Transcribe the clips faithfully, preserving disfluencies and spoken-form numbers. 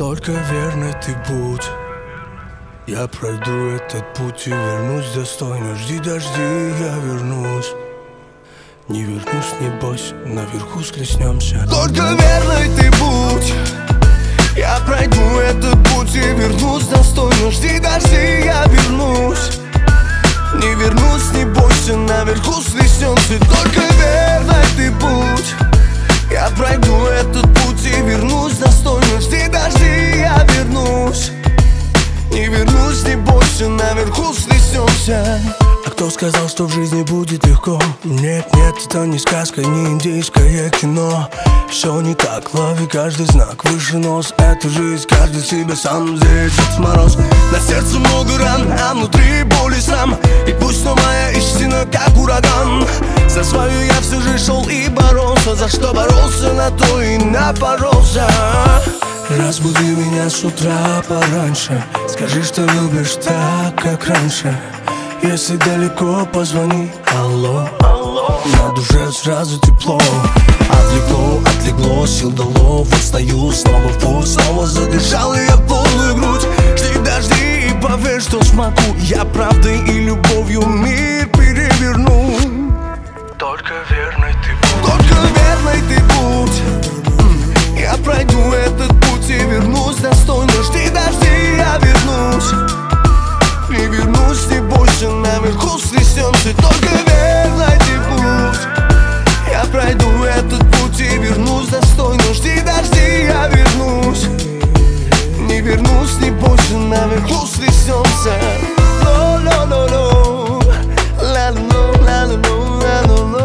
Только верный ты будь. Я пройду этот путь и вернусь достойно. Жди, дожди, я вернусь. Не вернусь, не бойся, наверху схлестнемся. Только верный ты будь. Я пройду этот путь и вернусь достойно. Жди, дожди, я вернусь. Не вернусь, не бойся, наверху схлестнемся. Только верный ты будь. Я пройду этот путь и вернусь достойно. Жди, дожди, я вернусь. Не вернусь, не бойся, наверху схлестнемся. А кто сказал, что в жизни будет легко? Нет, нет, это не сказка, не индийское кино. Все не так, лови каждый знак, выше нос. Это жизнь, каждый себе сам, здесь Дед Мороз. На сердце много ран, а внутри боль и срам. И пусть но моя истина как ураган. За свою я все же шел и боролся. За что боролся, на то и напоролся. Разбуди меня с утра пораньше. Скажи, что любишь так, как раньше. Если далеко, позвони, алло, алло. На душе сразу тепло. Отвлекло, отлегло, сил дало. Вот стою снова в путь, снова задышал и я полную грудь. Жди, дожди и поверь, что смогу. Я правдой и любовью мир переверну. Только верный ты будь. Только верный ты будь. Я пройду этот путь и вернусь достойно. Жди, дожди, я вернусь. Не вернусь, не бойся, наверху схлестнемся. Только верный ты будь. Я пройду этот путь и вернусь достойно. Жди, дожди, я вернусь. Не вернусь, не бойся, наверху схлестнемся. Ло-ло-ло-ло, ла-ло, ла-ло, ла-ло.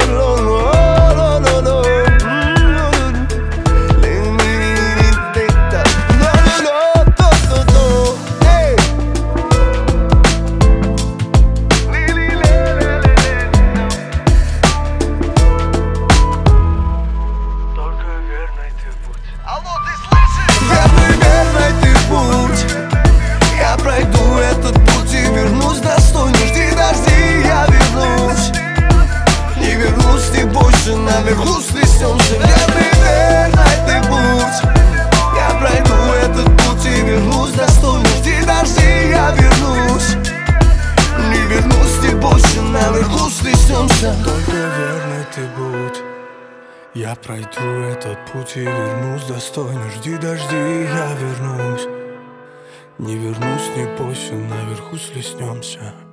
Наверху схлестнемся. Верный, верный ты будь. Я пройду этот путь и вернусь достойно. Жди, дожди, я вернусь. Не вернусь, не бойся, наверху схлестнемся. Только верный ты будь. Я пройду этот путь и вернусь достойно. Жди, дожди, я вернусь. Не вернусь, не бойся, наверху схлестнемся.